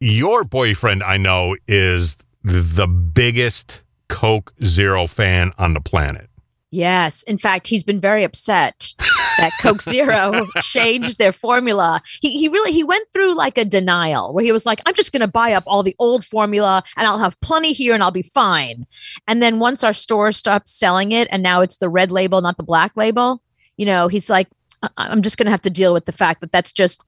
your boyfriend, I know, is the biggest Coke Zero fan on the planet. Yes. In fact, he's been very upset that Coke Zero changed their formula. He went through like a denial where he was like, I'm just going to buy up all the old formula and I'll have plenty here and I'll be fine. And then once our store stopped selling it and now it's the red label, not the black label, he's like, I'm just going to have to deal with the fact that that's just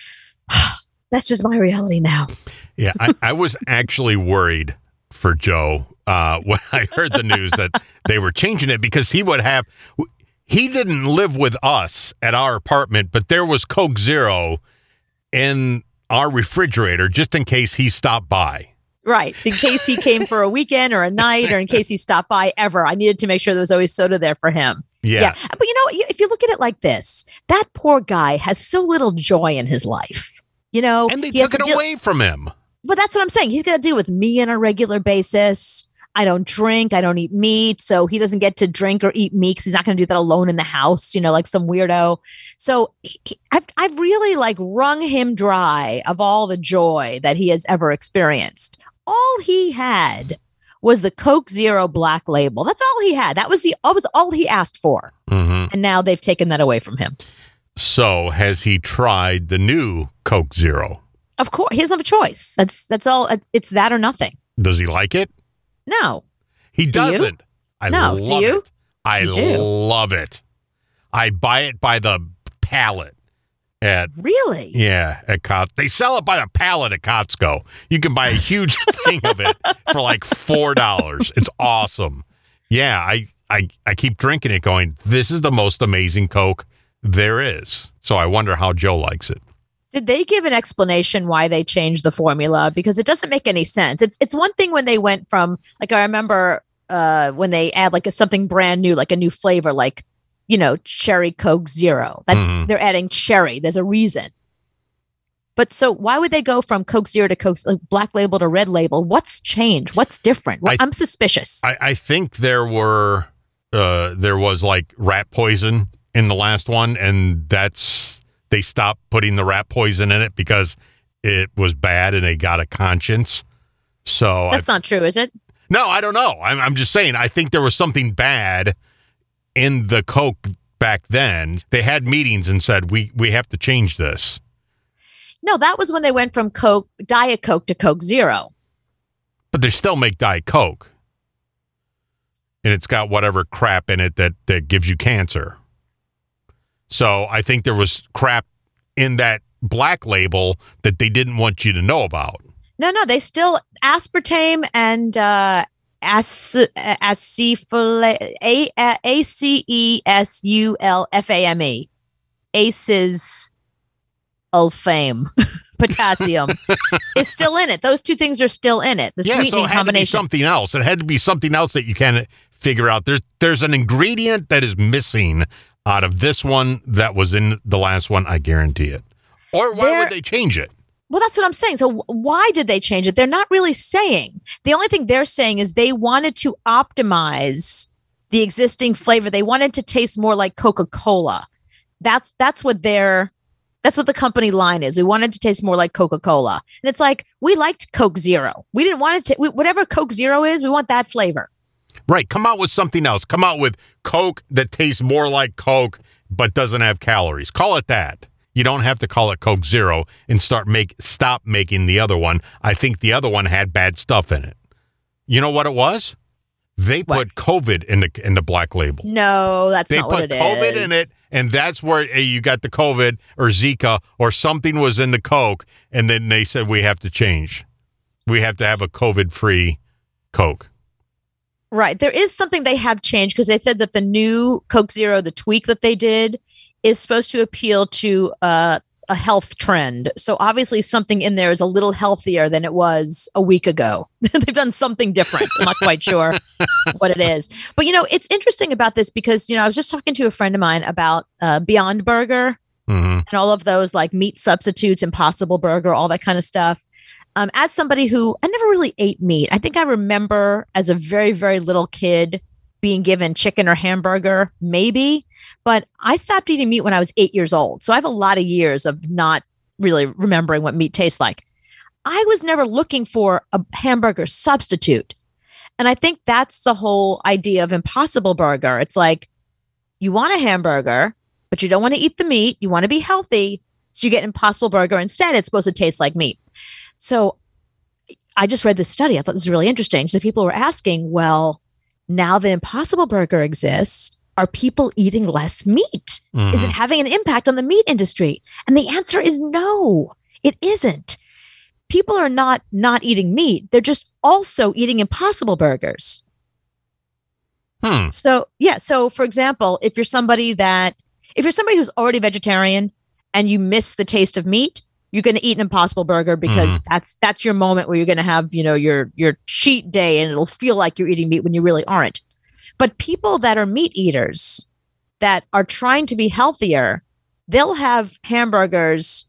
my reality now. Yeah, I was actually worried for Joe when I heard the news that they were changing it because he didn't live with us at our apartment, but there was Coke Zero in our refrigerator just in case he stopped by. Right. In case he came for a weekend or a night or in case he stopped by ever. I needed to make sure there was always soda there for him. Yeah. But if you look at it like this, that poor guy has so little joy in his life. And they took it away from him. But that's what I'm saying. He's going to deal with me on a regular basis. I don't drink. I don't eat meat. So he doesn't get to drink or eat meat because he's not going to do that alone in the house, like some weirdo. So I've really wrung him dry of all the joy that he has ever experienced. All he had was the Coke Zero black label. That's all he had. That was all he asked for. Mm-hmm. And now they've taken that away from him. So has he tried the new Coke Zero? Of course. He doesn't have a choice. That's all. It's that or nothing. Does he like it? No. He doesn't. Do you? It. I love it. I buy it by the pallet Really? Yeah, at they sell it by the pallet at Costco. You can buy a huge thing of it for like $4. It's awesome. Yeah, I keep drinking it going, this is the most amazing Coke there is. So I wonder how Joe likes it. Did they give an explanation why they changed the formula? Because it doesn't make any sense. It's one thing when they went from, I remember when they add something brand new, like a new flavor, cherry Coke Zero. They're adding cherry. There's a reason. But so why would they go from Coke Zero to Coke black label to red label? What's changed? What's different? I'm suspicious. I think there was rat poison in the last one, and they stopped putting the rat poison in it because it was bad and they got a conscience. So that's not true, is it? No, I don't know. I'm just saying, I think there was something bad in the Coke back then. They had meetings and said, we have to change this. No, that was when they went from Diet Coke to Coke Zero. But they still make Diet Coke. And it's got whatever crap in it that gives you cancer. So I think there was crap in that black label that they didn't want you to know about. No, they still aspartame and ACESULFAME. ACES ulfame. Potassium is still in it. Those two things are still in it. The sweetening so it had combination. To be something else. It had to be something else that you can figure out. There's an ingredient that is missing out of this one that was in the last one. I guarantee it. Or why would they change it? Well, that's what I'm saying. So why did they change it? They're not really saying. The only thing they're saying is they wanted to optimize the existing flavor. They wanted to taste more like Coca-Cola. That's what the company line is. We wanted to taste more like Coca-Cola. And it's like, we liked Coke Zero. We didn't want it to, whatever Coke Zero is, we want that flavor. Right. Come out with something else. Come out with Coke that tastes more like Coke, but doesn't have calories. Call it that. You don't have to call it Coke Zero and stop making the other one. I think the other one had bad stuff in it. You know what it was? They put COVID in the black label. No, that's not what it is. They put COVID in it, and that's where you got the COVID or Zika or something was in the Coke, and then they said we have to change. We have to have a COVID-free Coke. Right. There is something they have changed because they said that the new Coke Zero, the tweak that they did, is supposed to appeal to a health trend. So obviously something in there is a little healthier than it was a week ago. They've done something different. I'm not quite sure what it is. But, it's interesting about this because, I was just talking to a friend of mine about Beyond Burger and all of those like meat substitutes, Impossible Burger, all that kind of stuff. As somebody who I never really ate meat, I think I remember as a very, very little kid being given chicken or hamburger, maybe. But I stopped eating meat when I was 8 years old. So I have a lot of years of not really remembering what meat tastes like. I was never looking for a hamburger substitute. And I think that's the whole idea of Impossible Burger. It's like you want a hamburger, but you don't want to eat the meat. You want to be healthy. So you get Impossible Burger instead. It's supposed to taste like meat. So I just read this study. I thought this was really interesting. So people were asking, well, now the Impossible Burger exists, are people eating less meat? Mm-hmm. Is it having an impact on the meat industry? And the answer is no, it isn't. People are not eating meat. They're just also eating Impossible Burgers. So, yeah. So, for example, if you're somebody who's already vegetarian and you miss the taste of meat, you're going to eat an Impossible Burger because that's your moment where you're going to have, your cheat day and it'll feel like you're eating meat when you really aren't. But people that are meat eaters that are trying to be healthier, they'll have hamburgers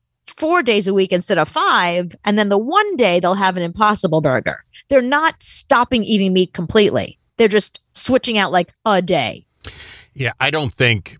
4 days a week instead of 5. And then the one day they'll have an Impossible Burger. They're not stopping eating meat completely. They're just switching out like a day. Yeah, I don't think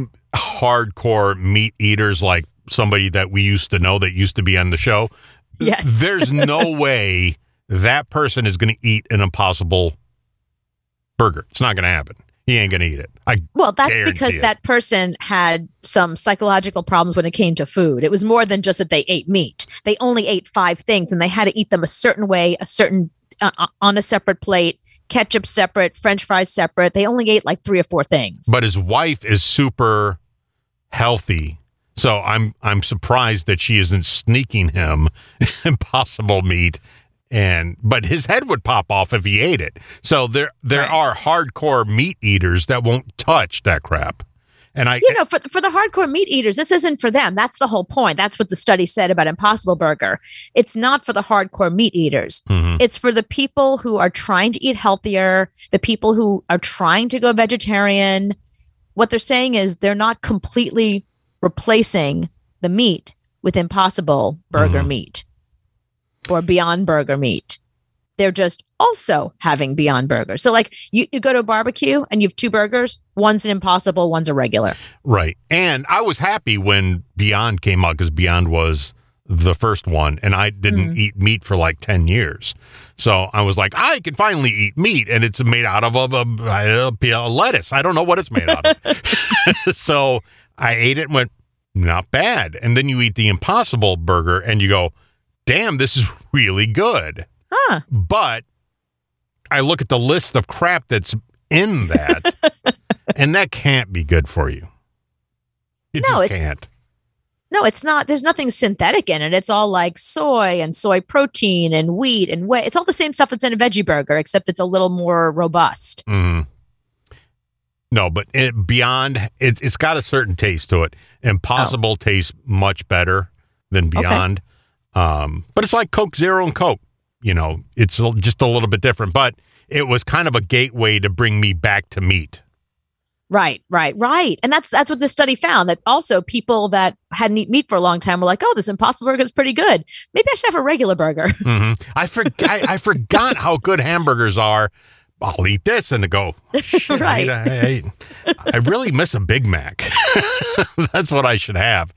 hardcore meat eaters like somebody that we used to know that used to be on the show. Yes. There's no way that person is going to eat an Impossible Burger. It's not going to happen. He ain't going to eat it. Well, that's because that person had some psychological problems when it came to food. It was more than just that they ate meat. They only ate 5 things and they had to eat them a certain way, on a separate plate, ketchup separate, French fries separate. They only ate like 3 or 4 things. But his wife is super healthy. So I'm surprised that she isn't sneaking him Impossible meat. But his head would pop off if he ate it. So there are hardcore meat eaters that won't touch that crap. And for the hardcore meat eaters, this isn't for them. That's the whole point. That's what the study said about Impossible Burger. It's not for the hardcore meat eaters. Mm-hmm. It's for the people who are trying to eat healthier, the people who are trying to go vegetarian. What they're saying is they're not completely replacing the meat with Impossible Burger meat or Beyond Burger meat. They're just also having Beyond Burger. So like you go to a barbecue and you have 2 burgers, one's an Impossible, one's a regular. Right. And I was happy when Beyond came out because Beyond was the first one and I didn't eat meat for like 10 years. So I was like, I can finally eat meat and it's made out of a lettuce. I don't know what it's made out of. So I ate it and went, not bad. And then you eat the Impossible Burger and you go, damn, this is really good. Huh. But I look at the list of crap that's in that, and that can't be good for you. It can't. No, it's not. There's nothing synthetic in it. It's all like soy and soy protein and wheat and whey. It's all the same stuff that's in a veggie burger, except it's a little more robust. Mm. No, but Beyond, it's got a certain taste to it. Impossible tastes much better than Beyond. Okay. But it's like Coke Zero and Coke. It's just a little bit different. But it was kind of a gateway to bring me back to meat. Right. And that's what this study found, that also people that hadn't eaten meat for a long time were like, oh, this Impossible Burger is pretty good. Maybe I should have a regular burger. Mm-hmm. I forgot how good hamburgers are. I'll eat this and go, shit, right. I really miss a Big Mac. That's what I should have.